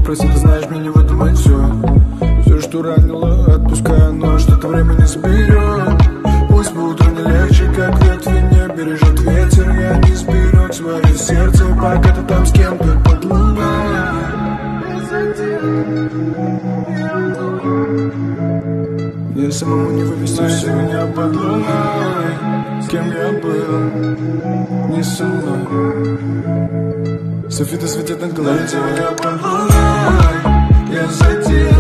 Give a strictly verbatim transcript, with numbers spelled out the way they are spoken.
прости, ты знаешь, мне не выдумать все. Все, что ранило, отпускаю, но что-то время не заберет. Пусть будет не легче, как ветви не бережет ветер. Я не сберег свое сердце, пока ты там с кем-то под луной. Мне самому не вывести все меня под луной. С кем я был, не со мной. Софиты светят над головой. Я под луной, я за тебя.